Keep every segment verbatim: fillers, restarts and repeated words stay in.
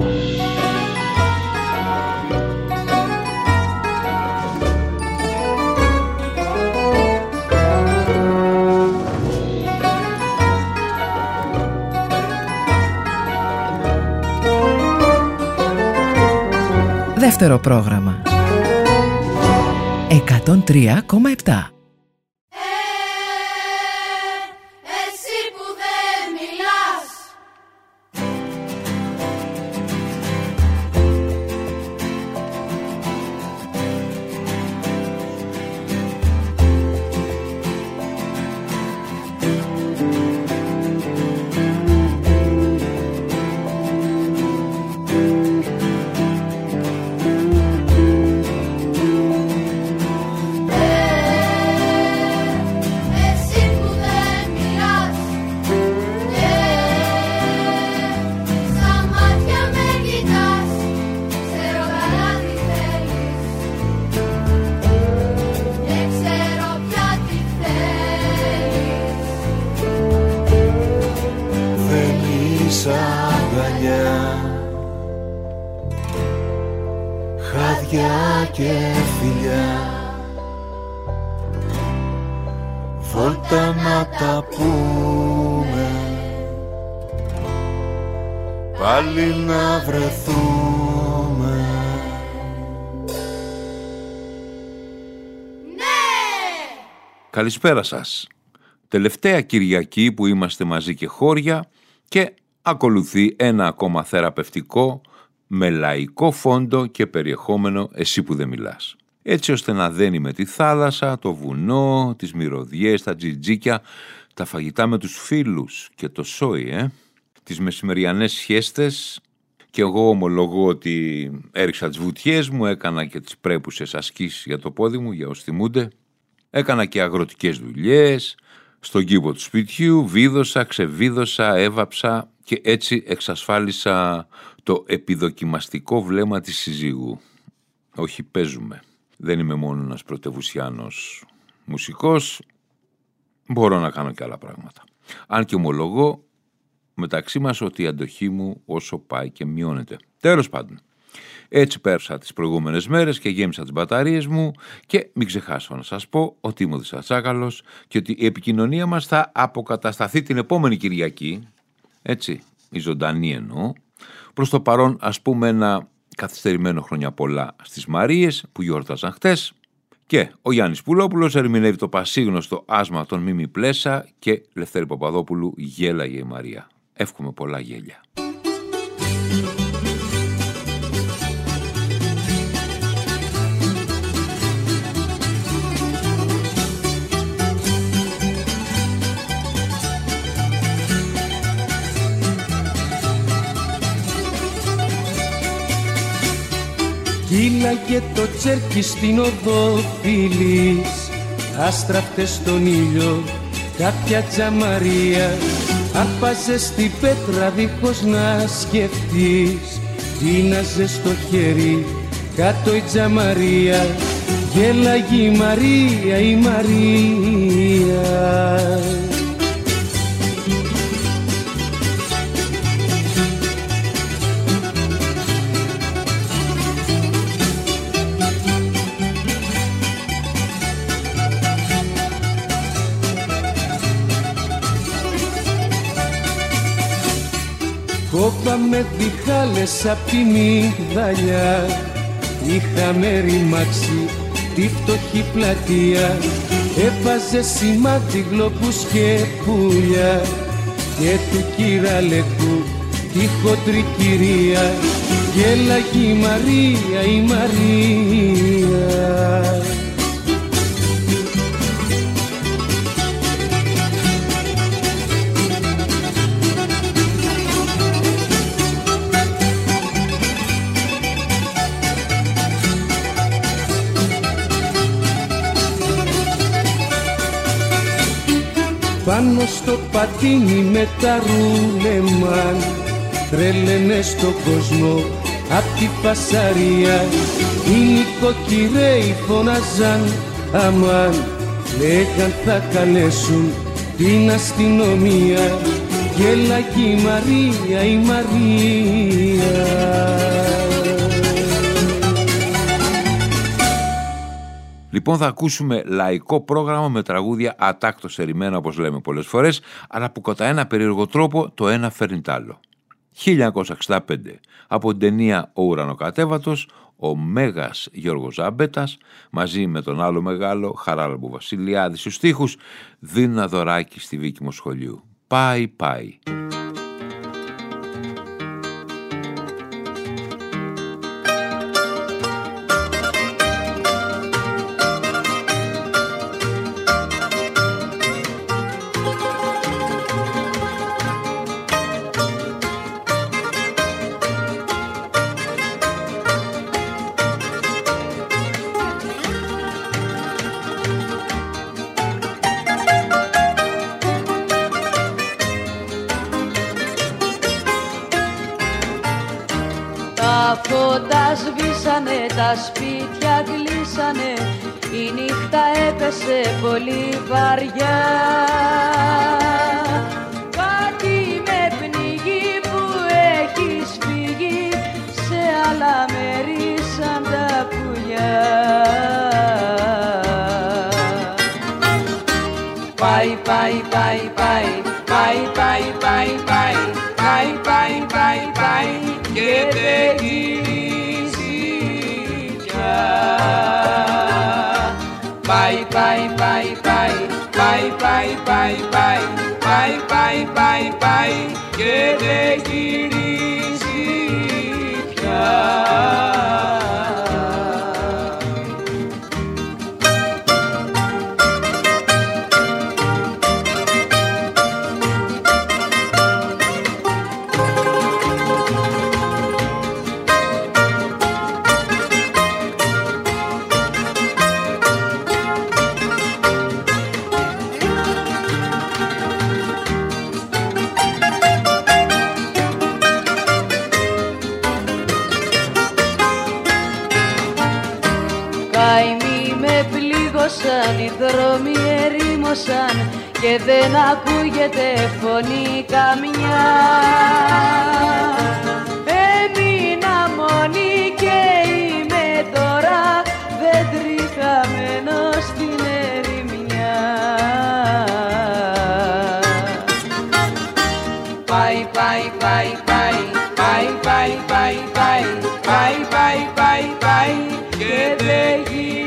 Δεύτερο πρόγραμμα εκατόν τρία κόμμα επτά. Χάδια και φιλιά, βόλτα να τα πούμε, πάλι να βρεθούμε. Ναι! Καλησπέρα σας. Τελευταία Κυριακή που είμαστε μαζί και χώρια και ακολουθεί ένα ακόμα θεραπευτικό με λαϊκό φόντο και περιεχόμενο «Εσύ που δεν μιλάς». Έτσι ώστε να δένει με τη θάλασσα, το βουνό, τις μυρωδιές, τα τζιτζίκια, τα φαγητά με τους φίλους και το σόι, ε? τις μεσημεριανές σχέστες. Και εγώ ομολογώ ότι έριξα τις βουτιές μου, έκανα και τις πρέπουσες ασκήσεις για το πόδι μου, για όσοι θυμούνται. Έκανα και αγροτικές δουλειές, στον κήπο του σπιτιού, βίδωσα, ξεβίδωσα, έβαψα και έτσι εξασφάλισα το επιδοκιμαστικό βλέμμα της συζύγου. Όχι, παίζουμε. Δεν είμαι μόνο ένας πρωτευουσιάνος μουσικός, μπορώ να κάνω και άλλα πράγματα. Αν και ομολογώ μεταξύ μας ότι η αντοχή μου όσο πάει και μειώνεται. Τέλος πάντων, έτσι πέρασα τις προηγούμενες μέρες και γέμισα τις μπαταρίες μου και μην ξεχάσω να σας πω ότι είμαι ο Δυσατσάκαλος και ότι η επικοινωνία μας θα αποκατασταθεί την επόμενη Κυριακή, έτσι, η ζωντανή εννοώ. Προς το παρόν ας πούμε ένα καθυστερημένο χρόνια πολλά στις Μαρίες που γιόρταζαν χτες και ο Γιάννης Πουλόπουλος ερμηνεύει το πασίγνωστο άσμα των Μίμη Πλέσα και Λευτέρη Παπαδόπουλου «Γέλαγε η Μαρία». Εύχομαι πολλά γέλια. Κύλαγε το τσέρκι στην οδό φίλης, άστραφτε στον ήλιο κάποια τζαμαρία. Άρπαζε στην πέτρα δίχως να σκεφτείς, τίναζε στο χέρι κάτω η τζαμαρία. Γέλαγε η Μαρία, η Μαρία. Κόβαμε διχάλες απ' τη μυγδαλιά, είχαμε ρημάξει τη φτωχή πλατεία. Έβαζε σημάδι γλοπούς και πουλιά και του κυραλεκού τη χοντρή κυρία. Γέλαγε η Μαρία, η Μαρία. Πάνω στο πατίνι με τα ρούλεμαν τρέλαινε στον κόσμο απ' τη φασαρία. Οι νοικοκυρέοι φωνάζαν αμάν, λέγαν θα καλέσουν την αστυνομία. Γέλαγε η Μαρία, η Μαρία. Λοιπόν, θα ακούσουμε λαϊκό πρόγραμμα με τραγούδια ατάκτως ερημένα, όπως λέμε πολλές φορές, αλλά που κατά ένα περίεργο τρόπο το ένα φέρνει τ' άλλο. χίλια εννιακόσια εξήντα πέντε, από την ταινία «Ο ουρανοκατέβατος», ο Μέγας Γιώργος Ζαμπέτας μαζί με τον άλλο μεγάλο Χαράλαμπο Βασιλιάδη στους στίχους δίνουν ένα δωράκι στη Βίκη Μοσχολιού. Πάει, πάει. Τα σπίτια κλείσανε, η νύχτα έπεσε πολύ βαριά. Κάτι με πνίγει που έχεις φύγει σε άλλα μέρη σαν τα πουλιά. Πάει, πάει, πάει, πάει, πάει, πάει, πάει, πάει, πάει, πάει, πάει, πάει και δεν γυρίζει. Πάει, πάει, πάει, πάει, πάει, πάει, πάει, πάει, πάει, πάει, πάει, πάει και δεν γυρίζει πια. Οι δρόμοι ερήμωσαν και δεν ακούγεται φωνή καμιά. Έμεινα μόνη και είμαι τώρα δέντρι χαμένο στην ερημιά. Πάει, πάει, πάει, πάει, πάει, πάει, πάει, πάει, πάει, πάει, πάει, πάει και δεν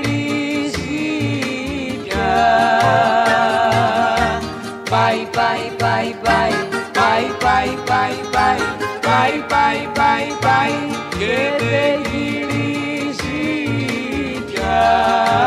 Πάει, πάει, πάει, πάει, πάει, πάει, πάει, πάει, πάει, πάει, πάει, πάει και δεν γυρίζει πια.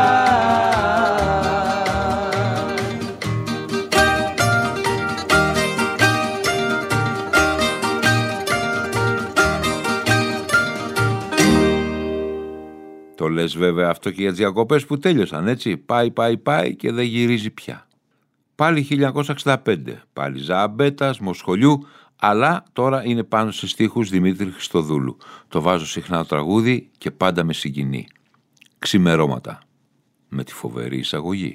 Το λες βέβαια αυτό και για τις διακοπές που τέλειωσαν, έτσι. Πάει, πάει, πάει και δεν γυρίζει πια. Πάλι χίλια εννιακόσια εξήντα πέντε, πάλι Ζαμπέτας, Μοσχολιού, αλλά τώρα είναι πάνω σε στίχους Δημήτρη Χριστοδούλου. Το βάζω συχνά το τραγούδι και πάντα με συγκινεί. Ξημερώματα, με τη φοβερή εισαγωγή.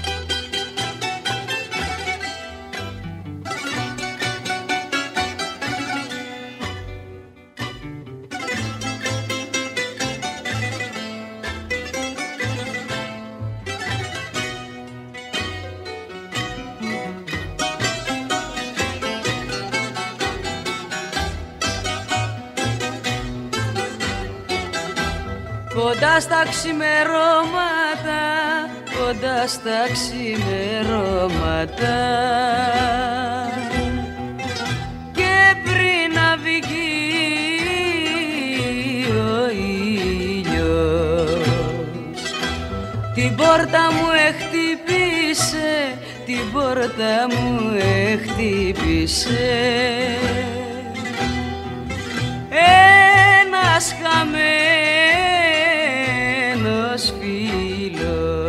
Κοντά στα ξημερώματα, κοντά στα ξημερώματα και πριν να βγει ο ήλιος την πόρτα μου εχτύπησε, την πόρτα μου εχτύπησε ένας χαμένος φίλος.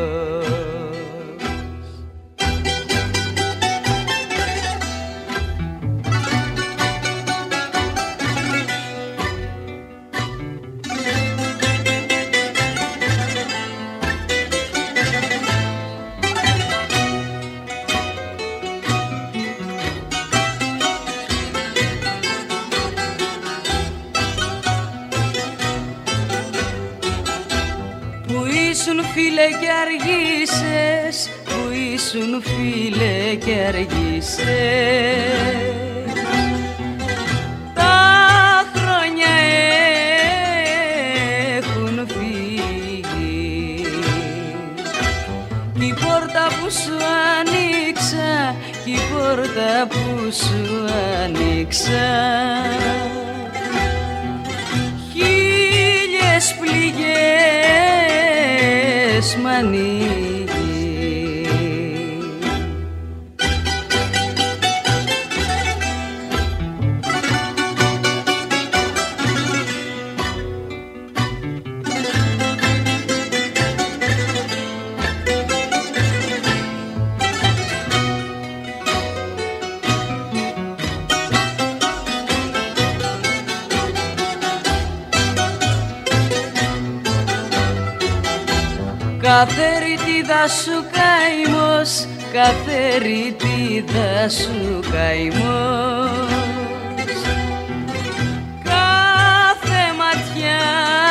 ήσουν φίλε και αργήσες, που ήσουν φίλε και αργήσες. Τα χρόνια έχουν φύγει κι η πόρτα που σου άνοιξα, κι η πόρτα που σου άνοιξα χίλιες πληγές μ' ανοίγει. Κάθε ρητίδα σου καημός, κάθε ρητίδα σου καημός, κάθε ματιά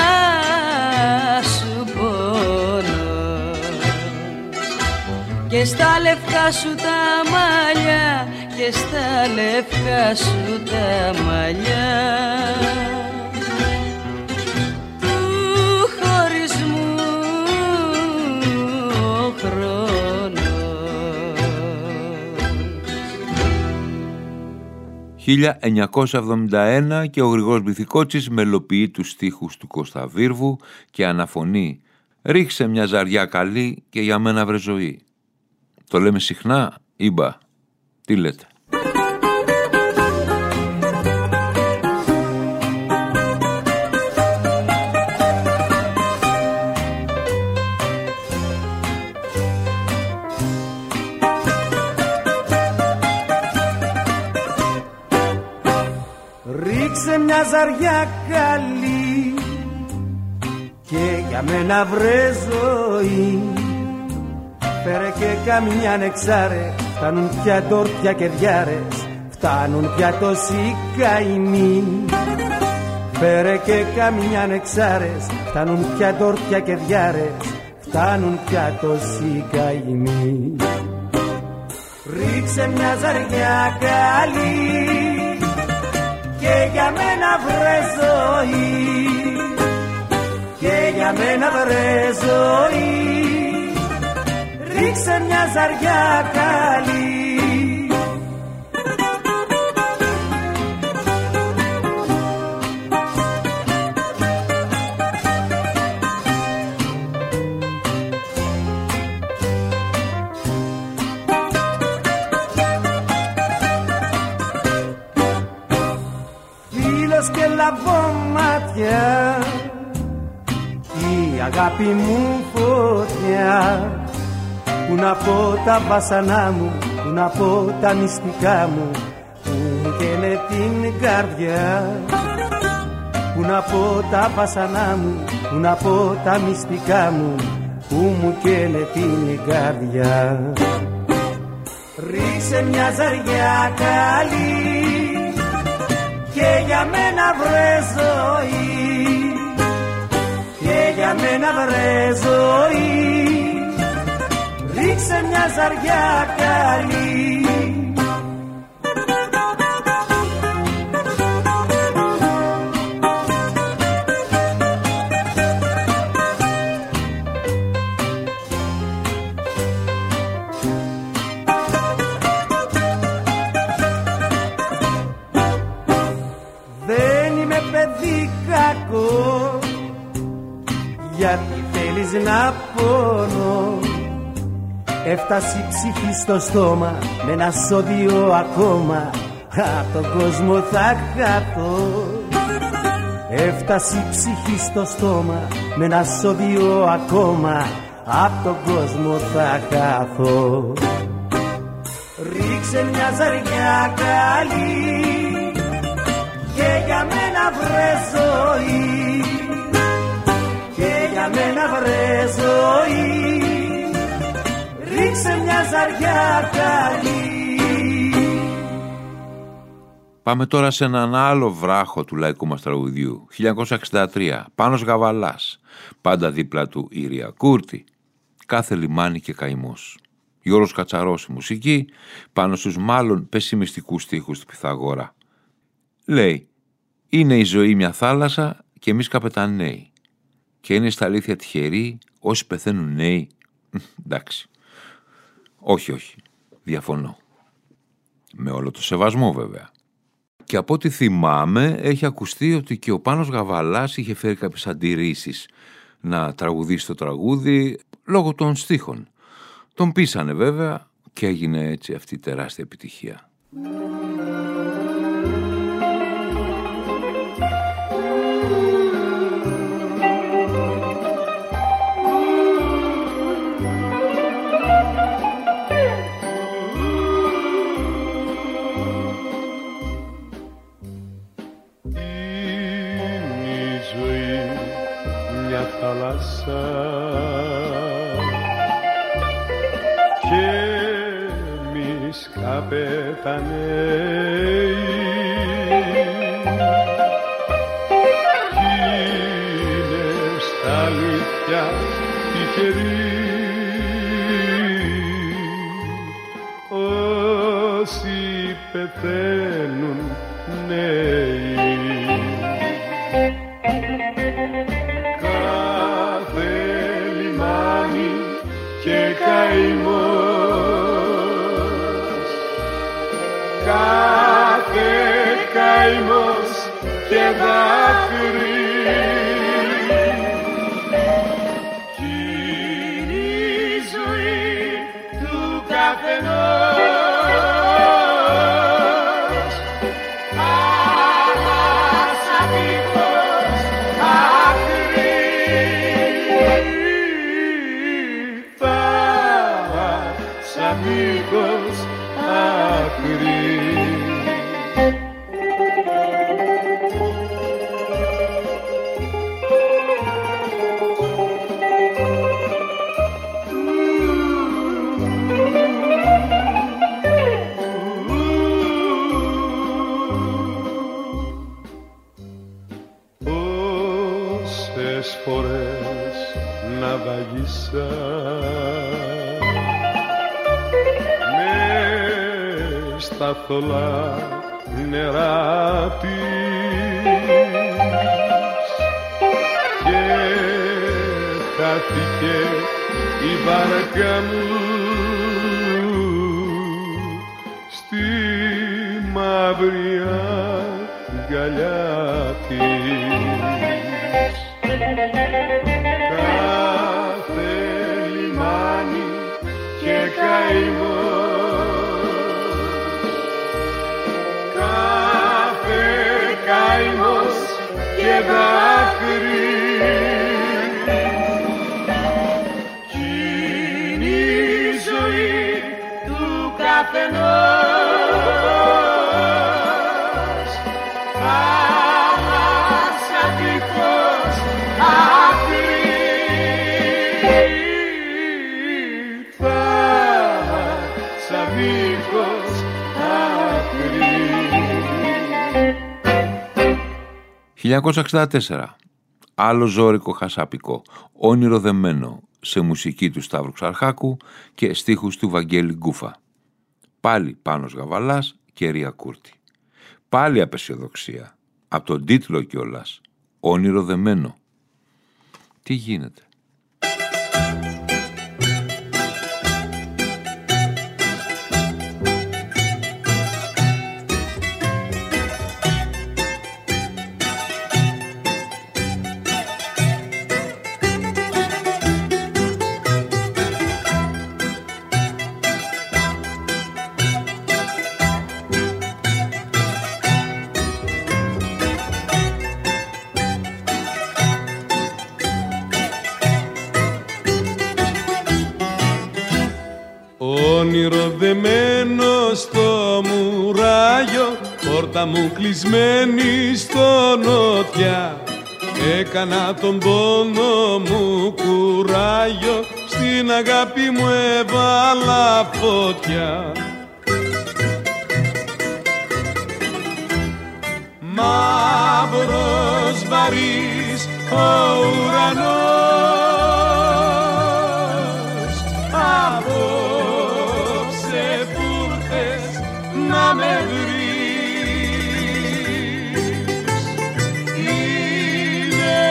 σου πόνος, και στα λευκά σου τα μαλλιά, και στα λευκά σου τα μαλλιά χίλια εννιακόσια εβδομήντα ένα και ο Γρηγόρης Μπιθικότσης μελοποιεί τους στίχους του Κώστα Βίρβου και αναφωνεί «Ρίξε μια ζαριά καλή και για μένα βρε ζωή». Το λέμε συχνά ή μπα? Τι λέτε? Ρίξε μια ζαριά καλή και για μένα βρε ζωή. Φέρε και καμιά νεξάρε, φτάνουν πια τόρτια και διάρες, φτάνουν πια τόσοι καημοί. Φέρε και καμιά νεξάρες, φτάνουν πια τόρτια και διάρες, φτάνουν πια τόσοι καημοί. Ρίξε μια ζαριά καλή και για μένα βρε ζωή, και για μένα βρε ζωή. Ρίξε μια ζαριά καλή. Φίλος και λαβόμάτια, η αγάπη μου φωτιά. Πού να πω τα βάσανά μου, πού να πω τα μυστικά μου, που μου καίνε την καρδιά. Πού να πω τα βάσανά μου, πού να πω τα μυστικά μου, που μου καίνε την καρδιά. Ρίξε μια ζαριά καλή και για μένα βρε ζωή, και για μένα βρε ζωή. Ρίξε μια ζαριά καλή. Δεν είμαι παιδί κακό, γιατί θέλεις να πονώ. Έφτασε η ψυχή στο στόμα με ένα σώδιο ακόμα, απ' τον κόσμο θα χαθώ. Έφτασε η ψυχή στο στόμα με ένα σώδιο ακόμα, απ' τον κόσμο θα χαθώ. Ρίξε μια ζαριά καλή και για μένα βρε ζωή, και για μένα βρε ζωή. Ρίξε μια ζαριά καλή. Πάμε τώρα σε έναν άλλο βράχο του λαϊκού μας τραγουδιού. χίλια εννιακόσια εξήντα τρία, Πάνος Γαβαλάς, πάντα δίπλα του Ήρια Κούρτη. Κάθε λιμάνι και καημός. Γιώργος Κατσαρός η μουσική, πάνω στους μάλλον πεσημιστικούς στίχους του Πυθαγόρα. Λέει, είναι η ζωή μια θάλασσα και εμείς καπεταναίοι. Και είναι στα αλήθεια τυχεροί όσοι πεθαίνουν νέοι. Εντάξει. Όχι, όχι. Διαφωνώ. Με όλο το σεβασμό βέβαια. Και από ό,τι θυμάμαι έχει ακουστεί ότι και ο Πάνος Γαβαλάς είχε φέρει κάποιες αντιρρήσεις να τραγουδήσει το τραγούδι λόγω των στίχων. Τον πείσανε βέβαια και έγινε έτσι αυτή η τεράστια επιτυχία. Και εμείς καπεταναίοι κι είναι στα αλήθεια τυχεροί όσοι πεθαίνουν νέοι. Κάθε καημός και δάκρυ κι είναι η ζωή του καθενός. Θάλασσα δίχως άκρη, θάλασσα δίχως άκρη. Πόσες φορές να βαγίσα μες στα θολά νερά της και χάθηκε η βάρκα μου στη μαύρη αγκαλιά της. Κάθε λιμάνι και καημός, κάθε καημός και δάκρυ κι είναι η ζωή του καθενός. Θάλασσα δίχως άκρη, θάλασσα δίχως άκρη. χίλια εννιακόσια εξήντα τέσσερα. Άλλο ζώρικο χασάπικο, όνειρο δεμένο, σε μουσική του Σταύρου Ξαρχάκου και στίχους του Βαγγέλη Γκούφα. Πάλι Πάνος Γαβαλάς και Ήρια Κούρτη. Πάλι απεσιοδοξία. Από τον τίτλο κιόλας. Όνειρο δεμένο. Τι γίνεται? Όνειρο δεμένο στο μουράγιο, πόρτα μου κλεισμένη στο νότια. Έκανα τον πόνο μου κουράγιο, στην αγάπη μου έβαλα φωτιά. μαύρος βαρύς ο ουρανός. Απόψε που θες να με βρεις, είναι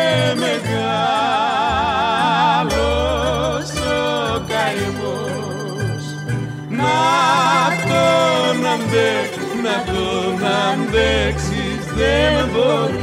μεγάλος ο καημός, να τον αντέξεις, να τον αντέξεις δεν μπορείς.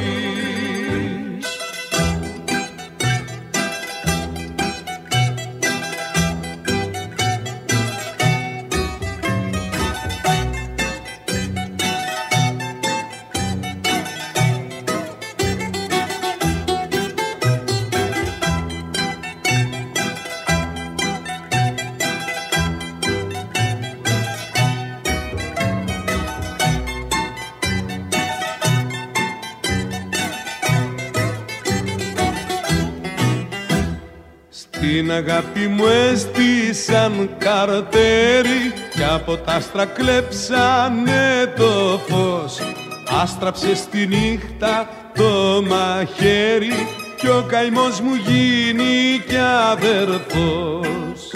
Την αγάπη μου έστησαν καρτέρι κι από τα άστρα κλέψανε το φως. Άστραψε στη νύχτα το μαχαίρι κι ο καημός μου γίνει κι αδερφός.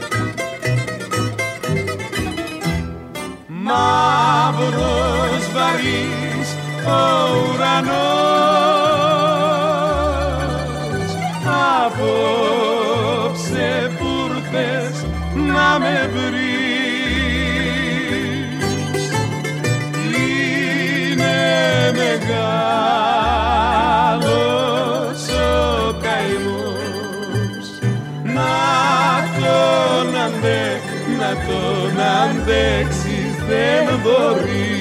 Μαύρος βαρύς ο ουρανός, απόψε πούρθες να με βρεις, είναι μεγάλος ο καημός, να τον αντέ, να τον αντέξεις δεν μπορείς.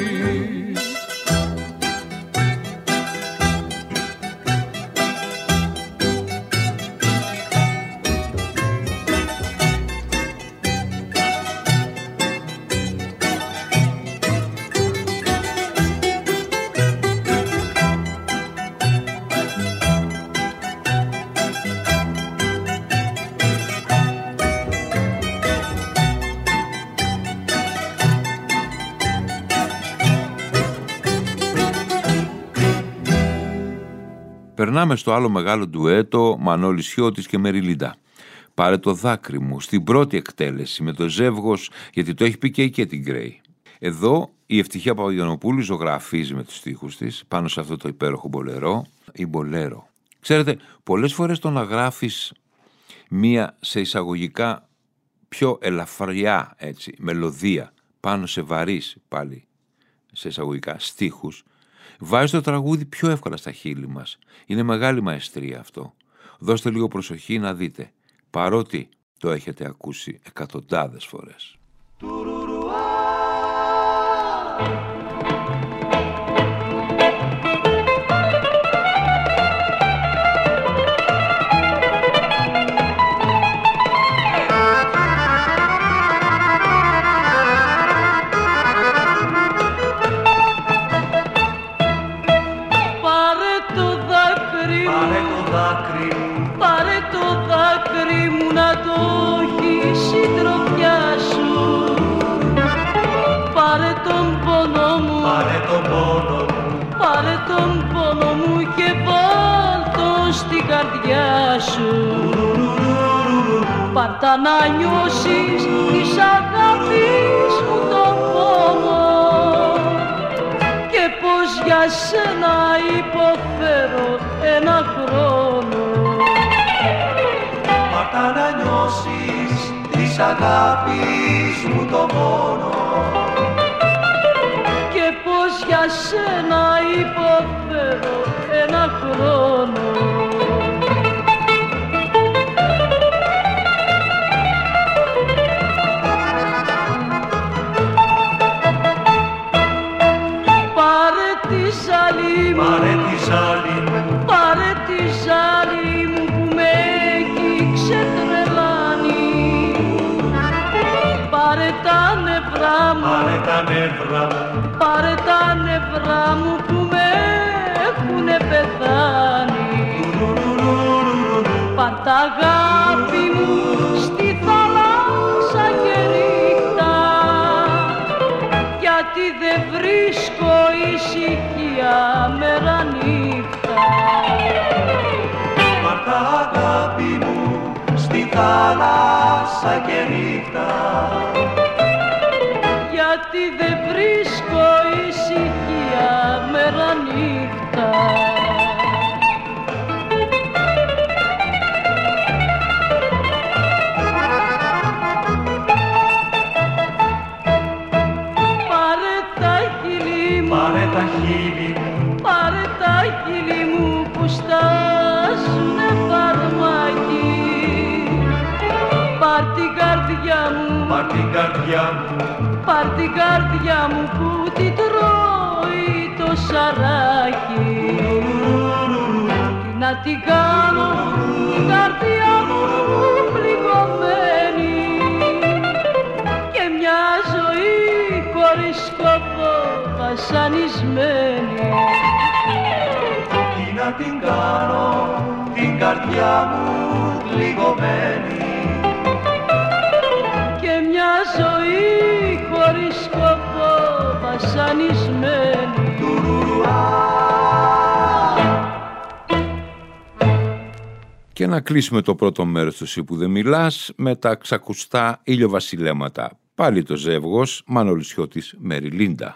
Περνάμε στο άλλο μεγάλο ντουέτο Μανώλης Χιώτης και Μεριλίντα. Πάρε το δάκρυ μου, στην πρώτη εκτέλεση με το Ζεύγος, γιατί το έχει πει και η Κέτι Γκρέι. Εδώ η Ευτυχία Παπαγιαννοπούλου ζωγραφίζει με τους στίχους της πάνω σε αυτό το υπέροχο μπολερό ή μπολέρο. Ξέρετε, πολλές φορές το να γράφεις μία σε εισαγωγικά πιο ελαφριά έτσι, μελωδία πάνω σε βαρύς πάλι σε εισαγωγικά στίχους, βάζει το τραγούδι πιο εύκολα στα χείλη μας. Είναι μεγάλη μαεστρία αυτό. Δώστε λίγο προσοχή να δείτε, παρότι το έχετε ακούσει εκατοντάδες φορές. Πάρτα να νιώσεις της αγάπης μου τον πόνο και πως για σένα υποφέρω ένα χρόνο. Πάρτα να νιώσεις της αγάπης μου τον πόνο και πως για σένα υποφέρω ένα χρόνο. Πάρε τη ζάλη μου, πάρε τη ζάλη μου που με έχει ξετρελάνει. Πάρε τα νευρά μου, πάρε τα νευρά μου, πάρε τα νευρά μου που με έχουνε πεθάνει. Πάρ' τα αγάπη μου στη θάλασσα και ρίχτα, γιατί δεν βρίσκω ησυχία θάλασσα και νύχτα. Γιατί δεν βρίσκω ησυχία μέρα νύχτα. Πάρε τα χείλη μου, Πάρε τα χείλη μου, πάρε τα χείλη μου που στάζουνε φαρμάκι. Πάρ' την καρδιά μου, πάρ' την καρδιά μου, πάρ' την καρδιά μου που την τρώει το σαράκι. Τι να την κάνω την καρδιά μου πληγωμένη και μια ζωή χωρίς σκοπό βασανισμένη. τι να την κάνω την καρδιά μου πληγωμένη Και μια ζωή χωρίς σκοπό βασανισμένη. Και να κλείσουμε το πρώτο μέρος του «Εσύ που δεν μιλάς» με τα ξακουστά ηλιοβασιλέματα. Πάλι το ζεύγος Μανολισιώτης Μεριλίντα.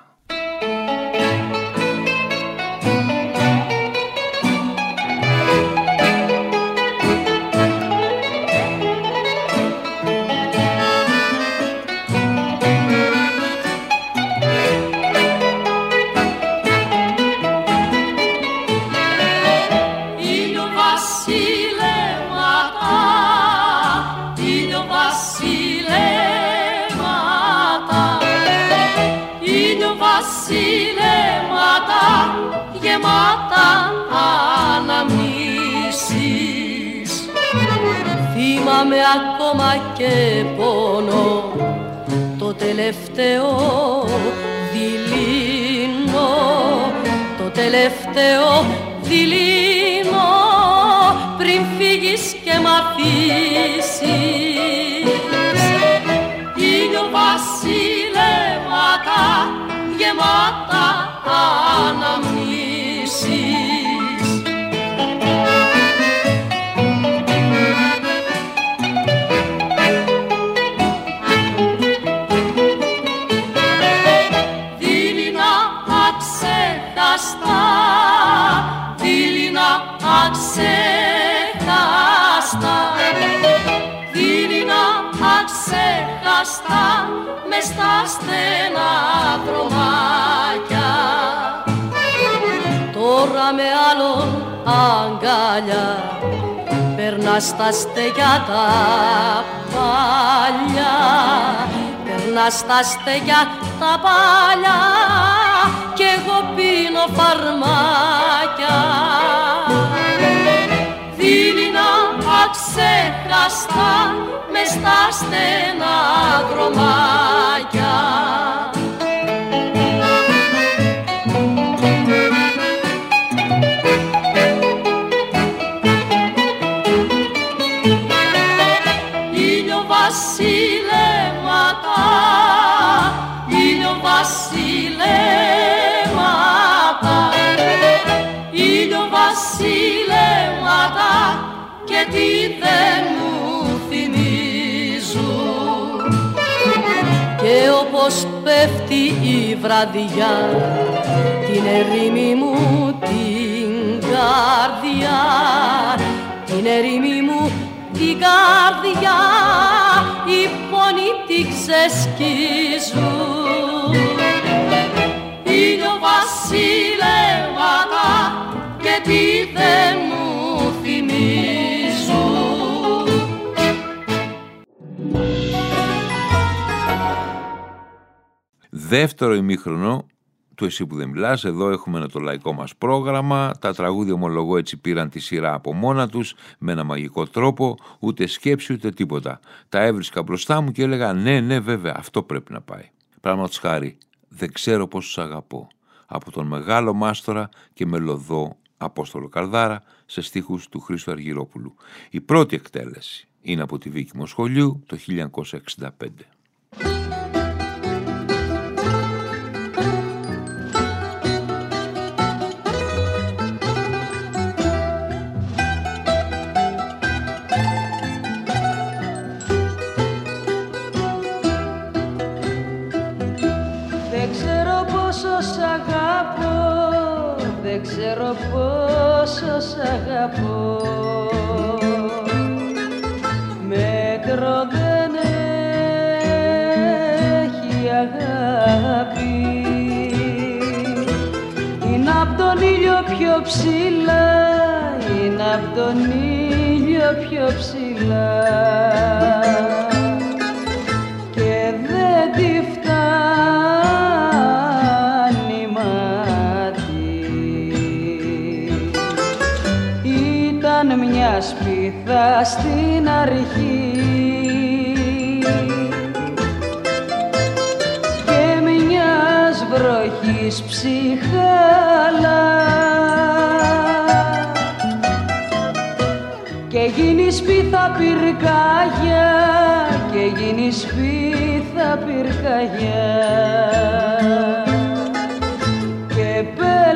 Γεμάτα αναμνήσεις. Θυμάμαι ακόμα και πόνο το τελευταίο δειλίνο, το τελευταίο δειλίνο πριν φύγεις και μ' αφήσεις. Ήλιο βασιλέματα γεμάτα αναμνήσεις. Δειλινά αξέχαστα, δειλινά αξέχαστα, δειλινά αξέχαστα μες στα στενά δρομάκια. Τώρα με άλλον αγκάλια περνάς τα στεγιά τα παλιά, περνάς τα στεγιά τα παλιά κι εγώ πίνω φαρμάκια. Δειλινά αξέχαστα μες στα στενά δρομάκια. Βασιλέματα, ήλιο βασιλέματα, ήλιο βασιλέματα και τι δεν μου θυμίζουν. Και όπως πέφτει η βραδιά την ερήμη μου την καρδιά, την ερήμη μου την καρδιά οι πόνοι τη ξεσκίζουν. Ήλιο βασιλέματα και τι δεν μου θυμίζουν. Δεύτερο ημίχρονο του «Εσύ που δεν μιλάς». Εδώ έχουμε το λαϊκό μας πρόγραμμα. Τα τραγούδια, ομολογώ, έτσι πήραν τη σειρά από μόνα τους με ένα μαγικό τρόπο, ούτε σκέψη ούτε τίποτα. Τα έβρισκα μπροστά μου και έλεγα ναι, ναι, βέβαια, αυτό πρέπει να πάει. Πράγματος χάρη, δεν ξέρω πώς τους αγαπώ. Από τον μεγάλο μάστορα και μελωδό Απόστολο Καρδάρα σε στίχους του Χρήστου Αργυρόπουλου. Η πρώτη εκτέλεση είναι από τη Βίκη Μοσχολιού το χίλια εννιακόσια εξήντα πέντε. ξέρω πόσο σ' αγαπώ. Μέτρο δεν έχει αγάπη, είναι απ' τον ήλιο πιο ψηλά, είναι απ' τον ήλιο πιο ψηλά και δεν τη φτάνει μάτι. Ήταν μια σπίθα στην αρχή και μιας βροχής ψυχάλα και γίνει σπίθα πυρκαγιά, και γίνει σπίθα πυρκαγιά και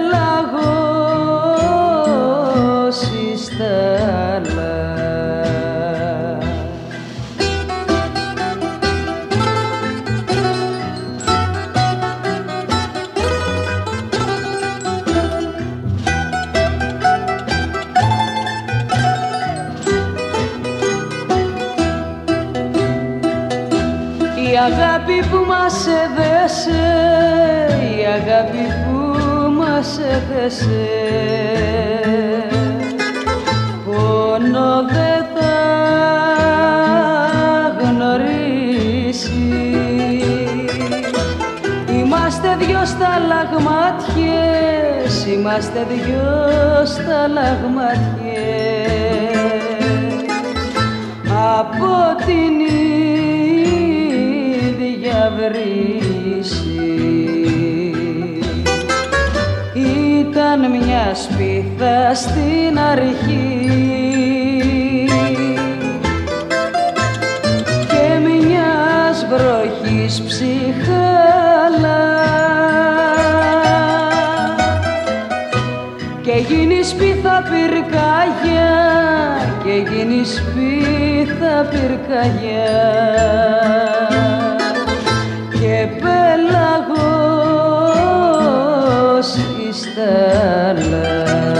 πέλαγος η στάλα. Η αγάπη που μας έδεσε, η αγάπη που μας έδεσε, πόνο δεν θα γνωρίσει. Είμαστε δυο σταλαγμάτιες, είμαστε δυο σταλαγμάτιες από την βρύση. Ήταν μια σπίθα στην αρχή και μιας βροχής ψυχάλα και γίνει σπίθα πυρκαγιά, και γίνει σπίθα πυρκαγιά και πέλαγος η στάλα.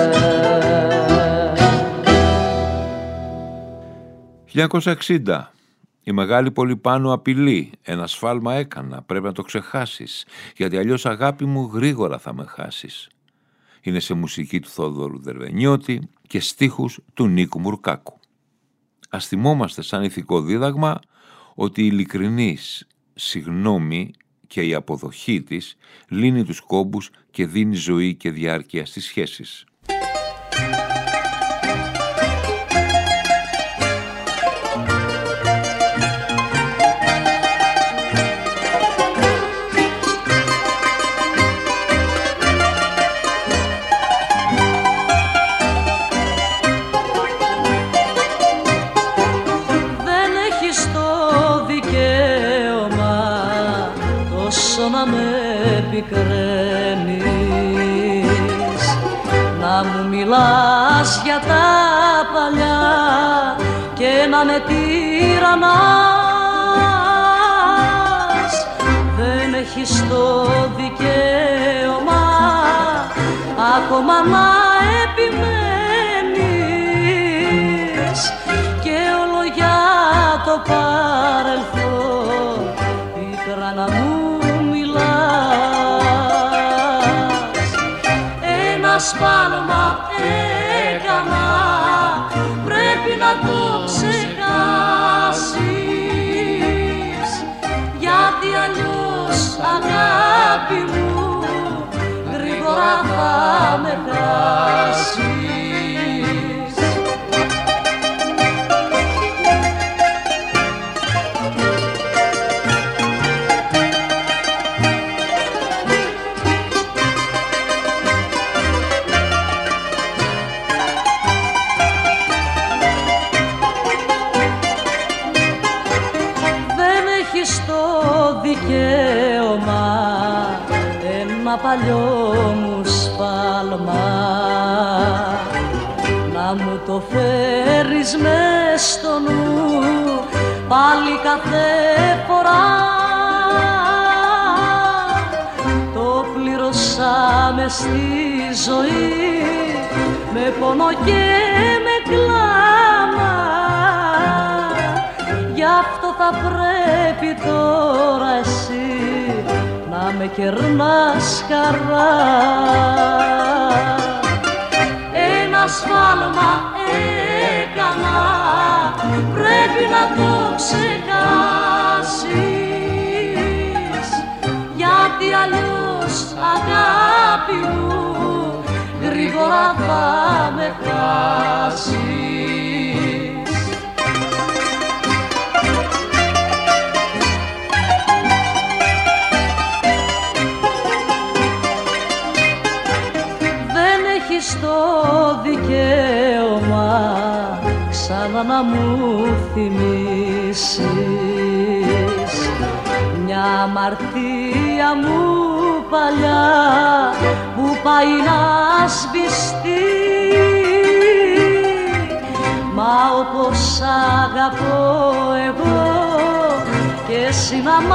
χίλια εννιακόσια εξήντα. Η μεγάλη Πολυπάνου απειλεί. Ένα σφάλμα έκανα, πρέπει να το ξεχάσεις, γιατί αλλιώς αγάπη μου γρήγορα θα με χάσεις. Είναι σε μουσική του Θόδωρου Δερβενιώτη και στίχους του Νίκου Μουρκάκου. Ας θυμόμαστε σαν ηθικό δίδαγμα ότι η ειλικρινής συγνώμη και η αποδοχή της λύνει τους κόμπους και δίνει ζωή και διάρκεια στις σχέσεις. Να με πικραίνεις, να μου μιλάς για τα παλιά και να με τυραννάς. Δεν έχεις το δικαίωμα ακόμα να επιμένεις και όλο για το παρελθόν πίκρα να μου σφάλμα έκανα, πρέπει να το ξεχάσεις, γιατί αλλιώς αγάπη μου γρήγορα θα με χάσεις. Παλιό μου σφάλμα να μου το φέρεις μες στο νου πάλι κάθε φορά. Το πλήρωσα ζήσαμε στη ζωή με πόνο και με κλάμα, γι' αυτό θα πρέπει τώρα εσύ να με κερνάς χαρά. Ένα σφάλμα έκανα, πρέπει να το ξεχάσεις, γιατί αλλιώς αγάπη μου γρήγορα θα με χάσεις. Δεν έχεις το δικαίωμα ξανά να μου θυμίσεις μια αμαρτία μου παλιά που πάει να σβηστεί. Μα όπως αγαπώ εγώ και εσύ να μ'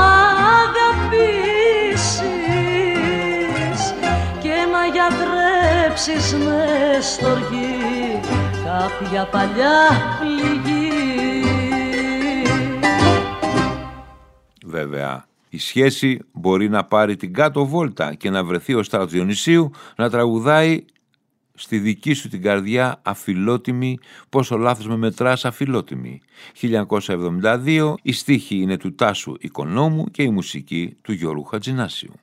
αγαπήσεις και να γιατρέψεις μες στοργή κάποια παλιά πληγή. Βέβαια, η σχέση μπορεί να πάρει την κάτω βόλτα και να βρεθεί ο Σταύρος Διονυσίου να τραγουδάει στη δική σου την καρδιά αφιλότιμη, πόσο λάθος με μετράς αφιλότιμη. χίλια εννιακόσια εβδομήντα δύο, η στίχη είναι του Τάσου Οικονόμου και η μουσική του Γιώργου Χατζηνάσιου.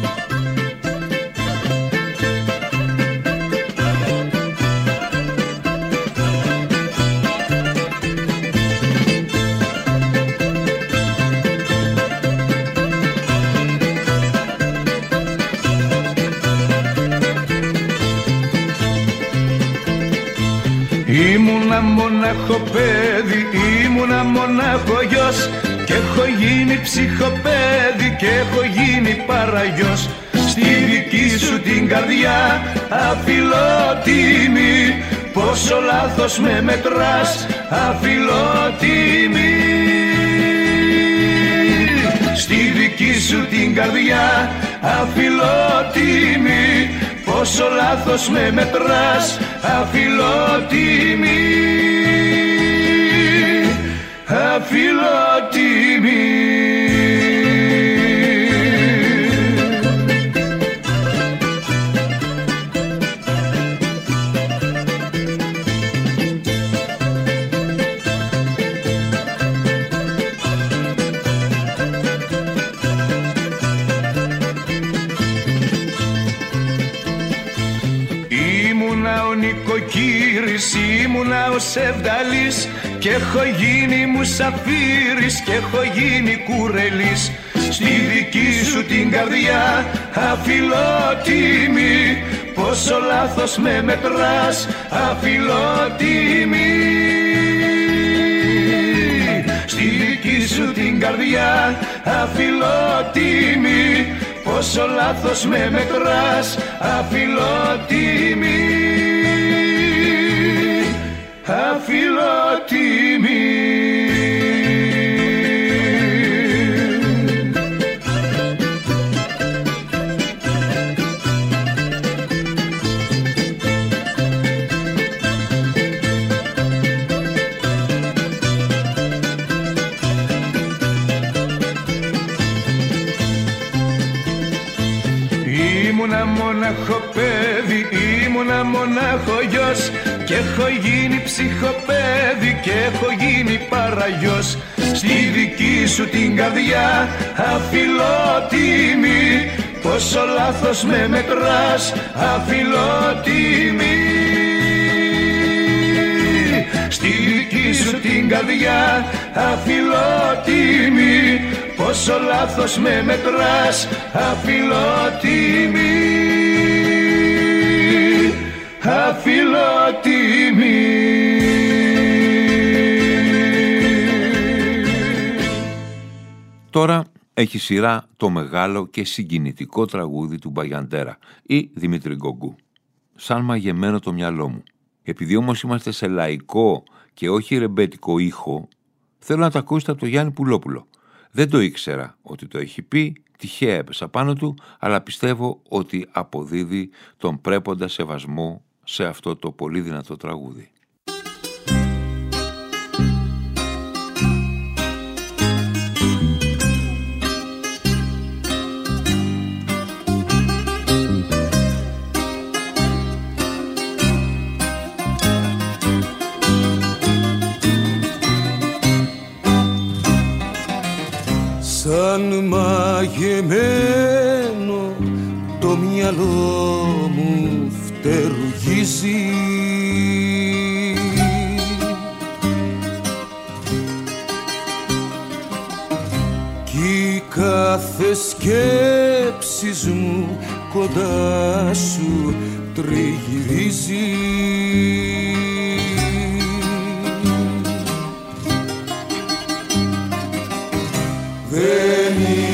Ήμουνα μονάχο παιδί, ήμουνα μονάχο γιος και έχω γίνει ψυχοπαίδι και έχω γίνει παραγιός. Στη δική σου την καρδιά αφιλότιμη, πόσο λάθος με μετράς αφιλότιμη. Στη δική σου την καρδιά αφιλότιμη, πόσο λάθος με μετράς αφιλότιμη, αφιλότιμη. Ήμουνα ο Σεβδαλής και έχω γίνει μουσαφίρης και έχω γίνει κουρελής. Στη δική σου την καρδιά αφιλότιμη, πόσο λάθος με μετράς αφιλότιμη. Στη δική σου την καρδιά αφιλότιμη, πόσο λάθος με μετράς αφιλότιμη, αφιλότιμη. Ήμουνα μονάχο παιδί, ήμουνα μονάχο γιος και έχω γίνει ψυχοπαίδι και έχω γίνει παραγιός. Στη δική σου την καρδιά αφιλότιμη, πόσο λάθος με μετράς αφιλότιμη. Στη δική σου την καρδιά αφιλότιμη, πόσο λάθος με μετράς αφιλότιμη, αφιλότιμη. Τώρα έχει σειρά το μεγάλο και συγκινητικό τραγούδι του Μπαγιαντέρα ή Δημήτρη Γκογκού, «Σαν μαγεμένο το μυαλό μου». Επειδή όμως είμαστε σε λαϊκό και όχι ρεμπέτικο ήχο, θέλω να το ακούσετε από το Γιάννη Πουλόπουλο. Δεν το ήξερα ότι το έχει πει τυχαία έπεσα πάνω του, αλλά πιστεύω ότι αποδίδει τον πρέποντα σεβασμό σε αυτό το πολύ δυνατό τραγούδι. Σαν μαγεμένο το μυαλό μου φτερουγίζει κι κάθε σκέψης μου κοντά σου τριγυρίζει. Δεν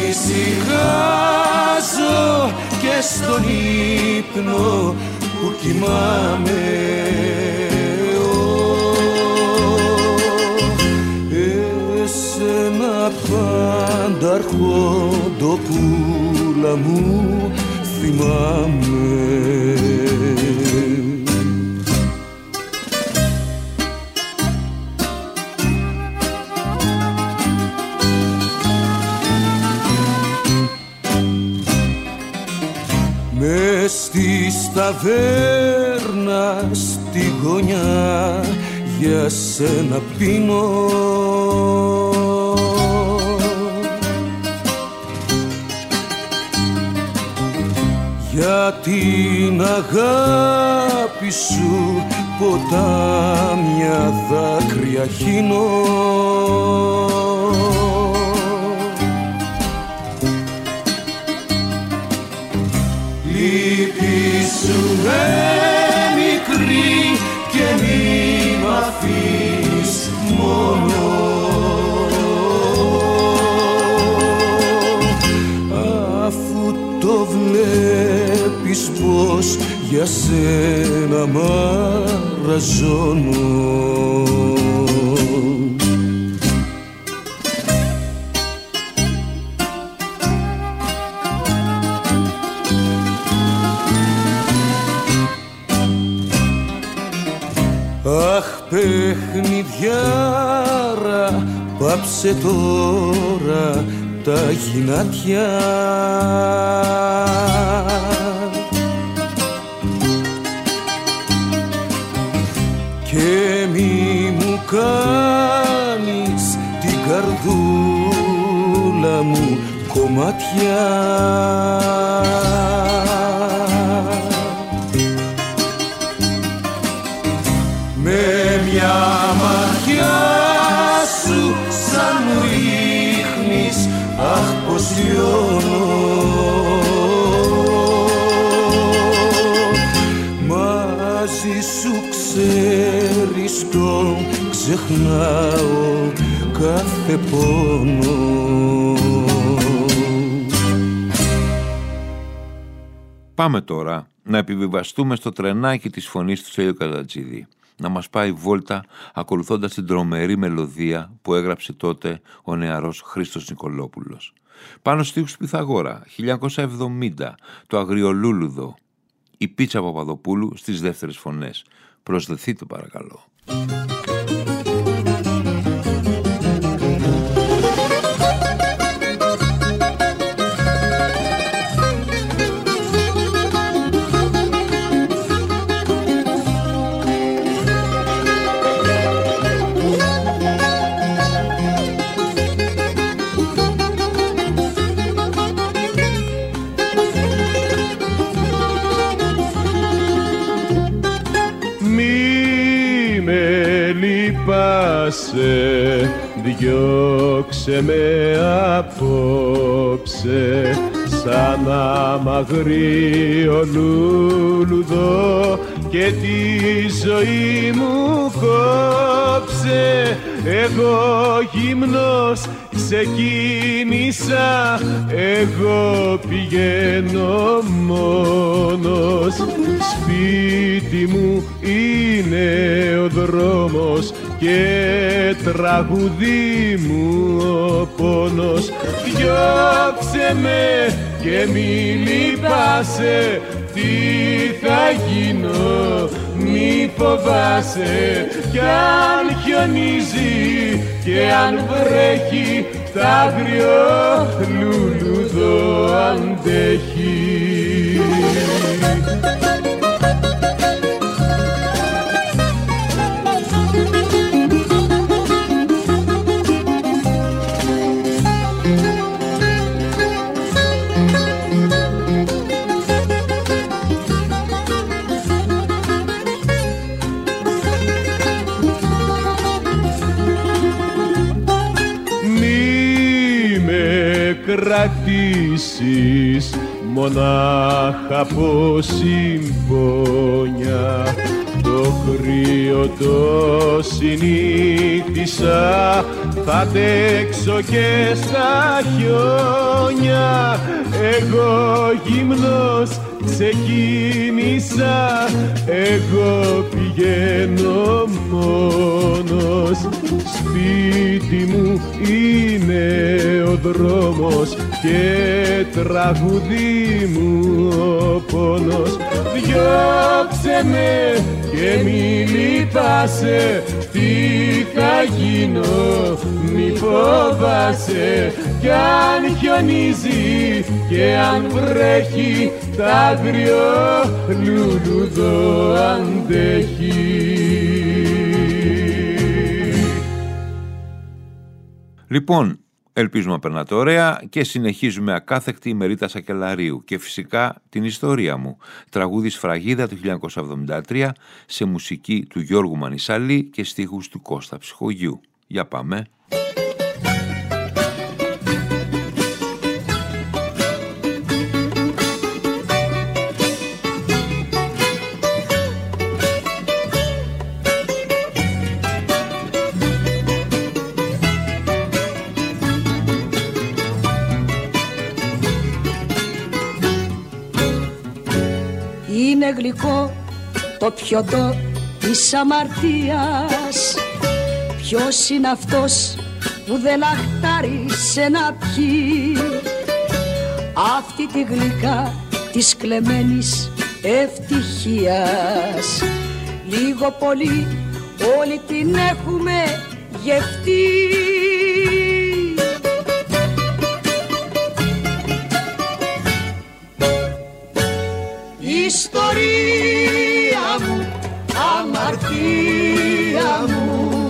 ησυχάζω και στον ύπνο που κοιμάμαι, εσένα πάντα αρχοντοπούλα μου θυμάμαι. Μες στη σταβέρνα στη γωνιά για σένα πίνω, για την αγάπη σου ποτάμια δάκρυα χύνω. Λύπη σου με μικρή και μη μ' αφήνεις μόνο, αφού το βλέπεις πως για σένα μαραζώνω. Αχ, παιχνιδιάρα, πάψε τώρα τα γυνάτια και μη μου κάνεις την καρδούλα μου κομμάτια. Με μια ματιά σου σαν μου ρίχνεις, αχ πως λιώνω. Μαζί σου ξέρεις τον ξεχνάω κάθε πόνο. Πάμε τώρα να επιβιβαστούμε στο τρενάκι της φωνής του Στέλιου Καζατζίδη, να μας πάει βόλτα ακολουθώντας την τρομερή μελωδία που έγραψε τότε ο νεαρός Χρήστος Νικολόπουλος. Πάνω στίχους του Πυθαγόρα, χίλια εννιακόσια εβδομήντα, το Αγριολούλουδο, η Πίτσα Παπαδοπούλου στις δεύτερες φωνές. Προσδεθείτε παρακαλώ. Διώξε με απόψε σαν αμαγρίο λούλουδο και τη ζωή μου κόψε. Εγώ γυμνός ξεκίνησα, εγώ πηγαίνω μόνος. Σπίτι μου είναι ο δρόμος και τραγουδί μου ο πόνος. Διώξε με και μη λυπάσαι, τι θα γίνω μη φοβάσαι. Κι αν χιονίζει και αν βρέχει, τ' άγριο λουλούδο αντέχει. Κρατήσεις μονάχα από συμπόνια, το κρύο το συνήθισα, θα αντέξω και στα χιόνια. Εγώ γυμνός ξεκίνησα, εγώ πηγαίνω μόνος. Σπίτι μου είναι ο δρόμος και τραγουδί μου ο πόνος. Διώξε με και μη λυπάσαι, τι θα γίνω μη φοβάσαι. Κι αν χιονίζει και αν βρέχει, τ' άγριο λουλούδο αντέχει. Λοιπόν, ελπίζουμε να περνάτε ωραία και συνεχίζουμε ακάθεκτη με Ρίτα Σακελαρίου και φυσικά την ιστορία μου. Τραγούδι Σφραγίδα του χίλια εννιακόσια εβδομήντα τρία σε μουσική του Γιώργου Μανισαλή και στίχους του Κώστα Ψυχογιού. Για πάμε. Είναι γλυκό το πιωτό της αμαρτίας. Ποιος είναι αυτός που δεν λαχτάρισε να πιει αυτή τη γλυκά της κλεμμένης ευτυχίας. Λίγο πολύ όλοι την έχουμε γευτεί. Ιστορία μου, αμαρτία μου,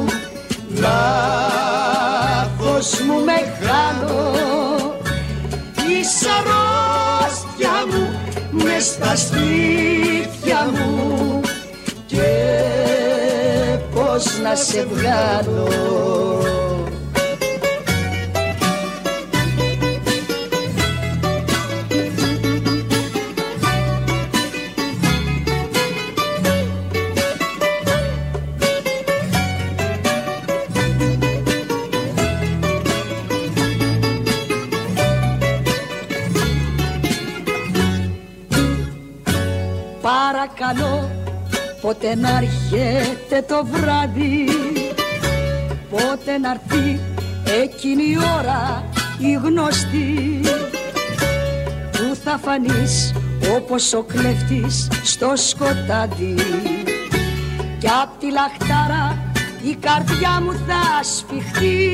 λάθος μου μεγάλο. Η σαρόστια μου μες στα στήθια μου και πώς να σε βγάλω. Παρακαλώ, πότε να έρχεται το βράδυ, πότε να έρθει εκείνη η ώρα η γνωστή, που θα φανείς όπως ο κλέφτης στο σκοτάδι κι απ' τη λαχτάρα η καρδιά μου θα σφιχτεί.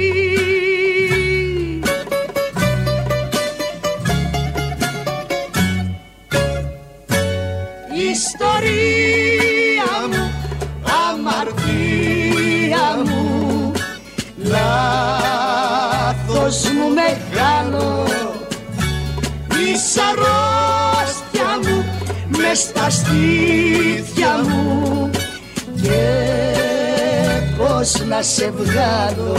Ιστορία μου, αμαρτία μου, λάθος μου μεγάλο. Η σαρόστια μου μες στα στήθια μου και πώς να σε βγάλω.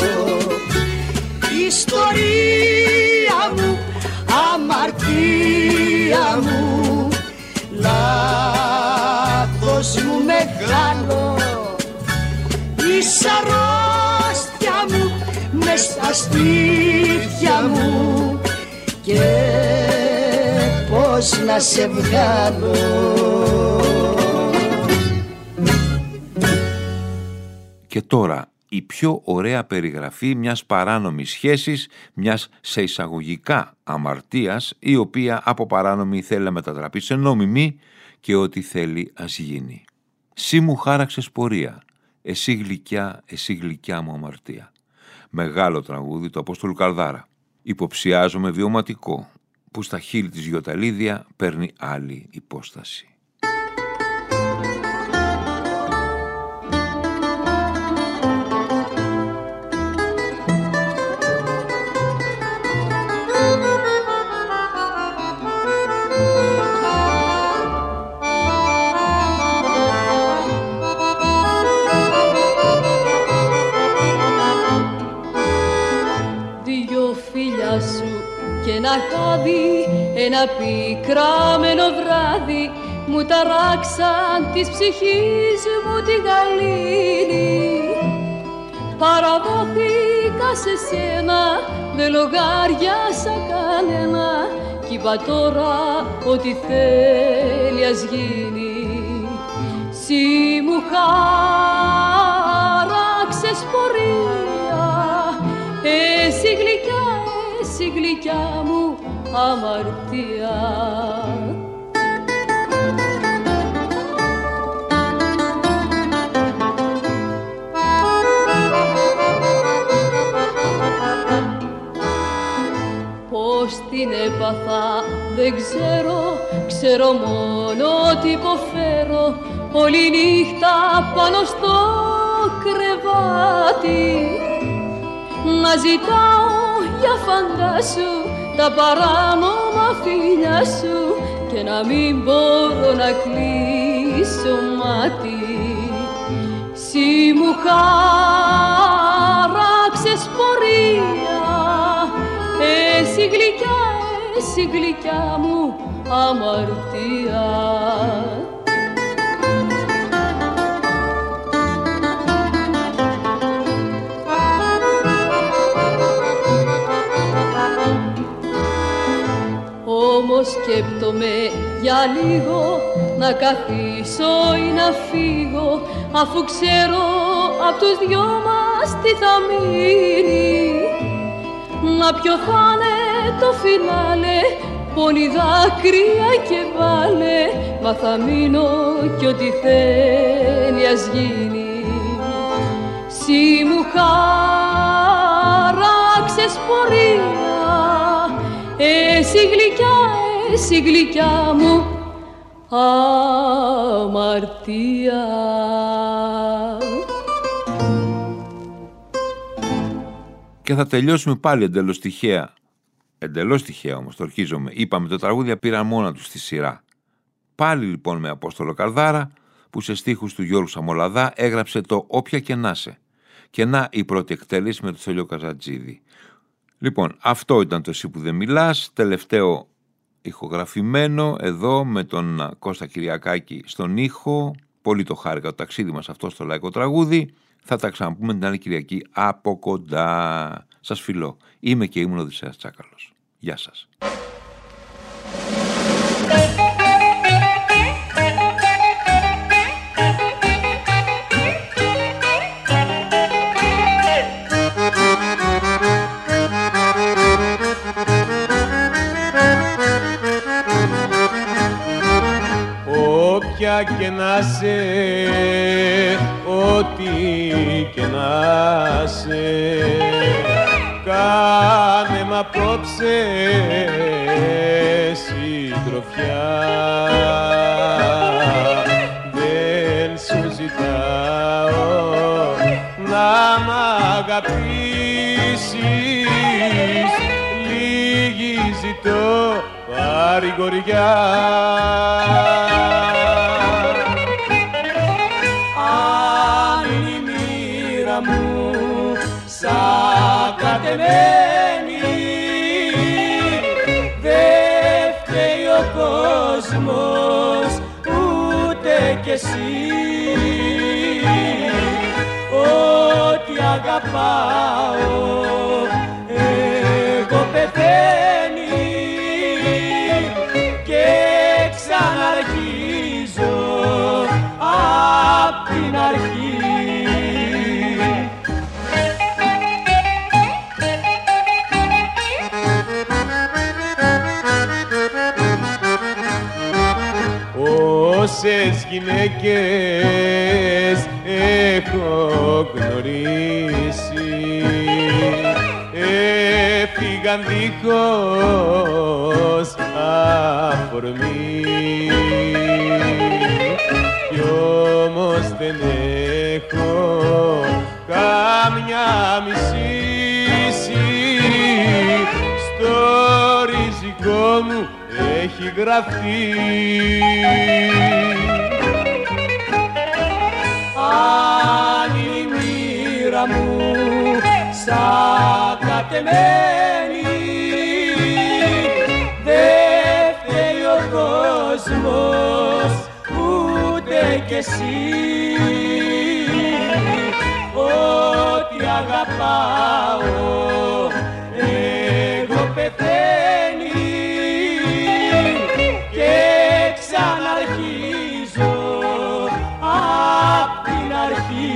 Ιστορία μου, αμαρτία μου, λάθος μου μεγάλο. Η σαρόστια μου μες στα σπίτια μου και πώς να σε βγάλω. Και τώρα η πιο ωραία περιγραφή μιας παράνομης σχέσης, μιας σε εισαγωγικά αμαρτίας, η οποία από παράνομη θέλει να μετατραπεί σε νόμιμη και ό,τι θέλει ας γίνει. «Σύ μου χάραξες πορεία, εσύ γλυκιά, εσύ γλυκιά μου αμαρτία». Μεγάλο τραγούδι του Απόστολου Καρδάρα. Υποψιάζομαι βιωματικό, που στα χείλη της Γιωταλίδια παίρνει άλλη υπόσταση. Και ένα χάδι, ένα πικραμένο βράδυ μου ταράξαν της ψυχής μου τη γαλήνη. Παραδόθηκα σε σένα, δεν λογάριασα κανένα κι είπα τώρα ό,τι θέλει ας γίνει. Συ μου χάραξες πορεία, εσύ γλυκιά, εσύ γλυκιά μου αμαρτία. Πώς την έπαθα δεν ξέρω, ξέρω μόνο ότι υποφέρω όλη νύχτα πάνω στο κρεβάτι να ζητάω για φαντάσου τα παράνομα φιλιά σου και να μην μπορώ να κλείσω μάτι. Συ μου χάραξες πορεία, εσύ γλυκιά, εσύ γλυκιά μου αμαρτία. Όμως σκέπτομαι για λίγο να καθίσω ή να φύγω, αφού ξέρω απ' τους δυο μας τι θα μείνει. Μα ποιο θα είναι το φινάλε, πόνοι δάκρυα και βάλε, μα θα μείνω κι ό,τι θέλει ας γίνει. Συ μου χάραξες πορεία, εσύ γλυκιά, εσύ γλυκιά μου αμαρτία. Και θα τελειώσουμε πάλι εντελώς τυχαία. Εντελώς τυχαία όμως, το ορκίζομαι. Είπαμε το τραγούδια πήραν μόνα τους στη σειρά. Πάλι λοιπόν με Απόστολο Καρδάρα, που σε στίχους του Γιώργου Σαμολαδά έγραψε το «Όποια και να σε». Και να η πρώτη εκτέλεση με το Στέλιο Καζατζίδη. Λοιπόν, αυτό ήταν το «Εσύ που δεν μιλάς», τελευταίο ηχογραφημένο εδώ με τον Κώστα Κυριακάκη στον ήχο. Πολύ το χάρηκα το ταξίδι μας αυτό στο λαϊκό τραγούδι. Θα τα ξαναπούμε την άλλη Κυριακή από κοντά. Σας φιλώ. Είμαι και ήμουν ο Οδυσσέας Τσάκαλος. Γεια σας. Όποια και να σε, ό,τι και να σε, κάνε μ' απόψε συντροφιά. Δεν σου ζητάω να μ' αγαπήσεις, λίγη ζητώ παρηγοριά. Αν είναι η μοίρα μου σαν κατεμένη, δεν φταίει ο κόσμος ούτε κι εσύ. Ό,τι αγαπάω αρχή. Όσες γυναίκες έχω γνωρίσει έφυγαν δίχως αφορμή κι όμως δεν έχω κάμια μισήση στο ριζικό μου έχει γραφτεί. Αν η μοίρα μου σαν κατεμένη δεν φταίει ο κόσμος ούτε κι εσύ, ό,τι αγαπάω εγώ πεθαίνει και ξαναρχίζω απ' την αρχή.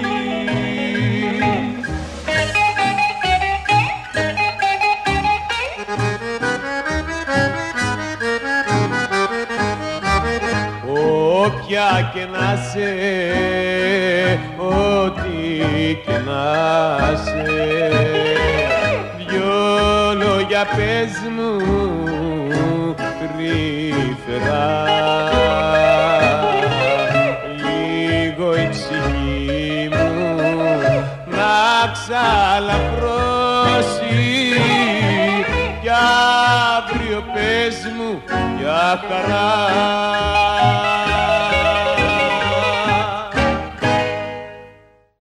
Όποια και να σε, ό,τι και να σε, δυο λόγια πες μου τρυφερά, λίγο η ψυχή μου να ξαλαφρώσει κι αύριο πες μου για χαρά.